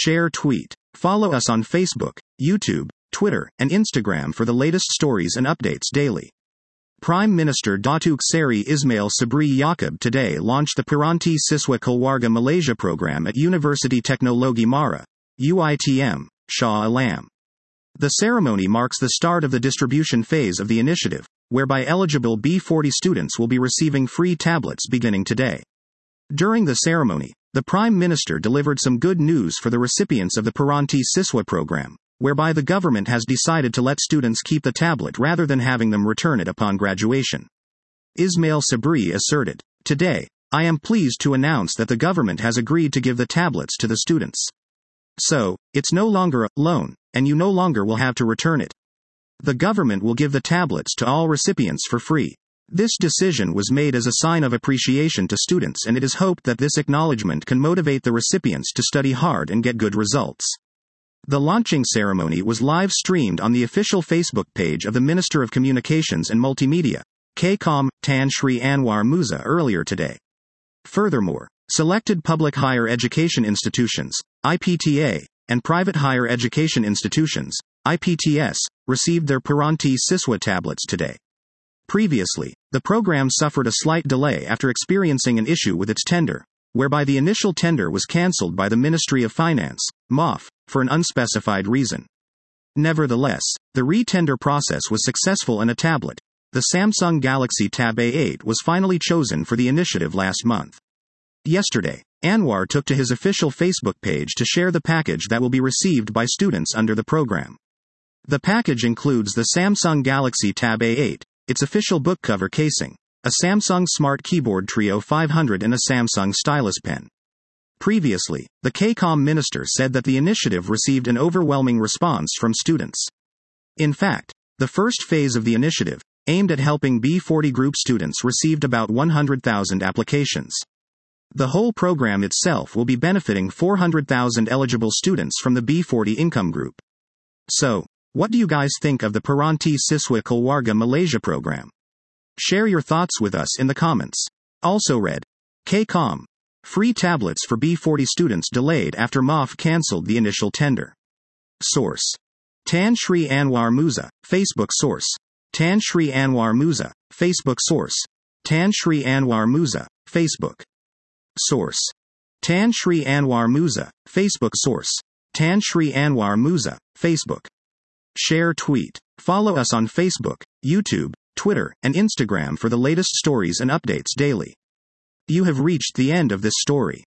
Share tweet. Follow us on Facebook, YouTube, Twitter, and Instagram for the latest stories and updates daily. Prime Minister Datuk Seri Ismail Sabri Yaakob today launched the Peranti Siswa Keluarga Malaysia program at University Teknologi Mara, UITM, Shah Alam. The ceremony marks the start of the distribution phase of the initiative, whereby eligible B40 students will be receiving free tablets beginning today. During the ceremony, the Prime Minister delivered some good news for the recipients of the Peranti Siswa program, whereby the government has decided to let students keep the tablet rather than having them return it upon graduation. Ismail Sabri asserted, "Today, I am pleased to announce that the government has agreed to give the tablets to the students. So, it's no longer a loan, and you no longer will have to return it. The government will give the tablets to all recipients for free." This decision was made as a sign of appreciation to students, and it is hoped that this acknowledgement can motivate the recipients to study hard and get good results. The launching ceremony was live-streamed on the official Facebook page of the Minister of Communications and Multimedia, KCOM, Tan Sri Anwar Musa earlier today. Furthermore, selected public higher education institutions, IPTA, and private higher education institutions, IPTS, received their Peranti Siswa tablets today. Previously, the program suffered a slight delay after experiencing an issue with its tender, whereby the initial tender was cancelled by the Ministry of Finance, MOF, for an unspecified reason. Nevertheless, the re-tender process was successful and a tablet, the Samsung Galaxy Tab A8, was finally chosen for the initiative last month. Yesterday, Anwar took to his official Facebook page to share the package that will be received by students under the program. The package includes the Samsung Galaxy Tab A8, its official book cover casing, a Samsung Smart Keyboard Trio 500 and a Samsung stylus pen. Previously, the KCOM minister said that the initiative received an overwhelming response from students. In fact, the first phase of the initiative, aimed at helping B40 group students, received about 100,000 applications. The whole program itself will be benefiting 400,000 eligible students from the B40 income group. So, what do you guys think of the Peranti Siswa Keluarga Malaysia program? Share your thoughts with us in the comments. Also read, KCOM. Free tablets for B40 students delayed after MOF cancelled the initial tender. Source. Tan Sri Anwar Musa, Facebook source. Tan Sri Anwar Musa, Facebook source. Tan Sri Anwar Musa, Facebook. Source. Tan Sri Anwar Musa, Facebook source. Tan Sri Anwar Musa, Facebook. Share tweet. Follow us on Facebook, YouTube, Twitter, and Instagram for the latest stories and updates daily. You have reached the end of this story.